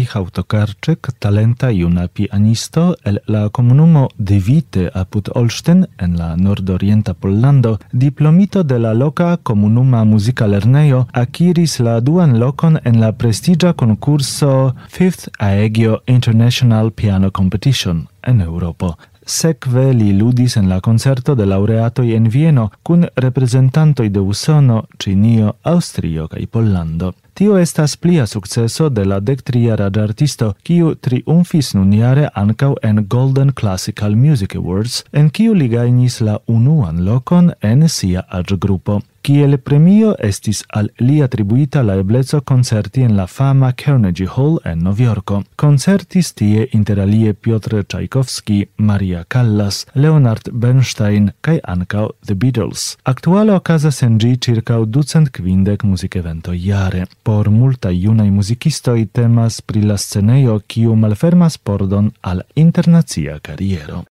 Michał Tokarczyk, talenta juna pianisto el la komunumo de Vite apud Olsztyn en la nordorienta Pollando, diplomito de la loka komunuma muzika lernejo, akiris la duan lokon en la prestigia concurso Fifth Aegio International Piano Competition en Europo. Sekve li ludis en la concerto de laureatoj en Vieno kun reprezentantoj de Usono, Ĉinio, Aŭstrio kaj Pollando. Tio estas plia sukceso de la 13-jara artisto, kiu triumfis nunjare ankaŭ en Golden Classical Music Awards, en kiu li gajnis la unuan lokon en sia aĝgrupo. Kiel premio estis al li atribuita la ebleco koncerti en la fama Carnegie Hall en Novjorko. Koncertis tie inter alie Piotr Czajkowski, Maria Callas, Leonard Bernstein kaj ankaŭ The Beatles. Aktuale okazas en ĝi ĉirkaŭ 250 muzikeventoj jare. Por multaj junaj muzikistoj temas pri la scenejo, kiu malfermas pordon al internacia kariero.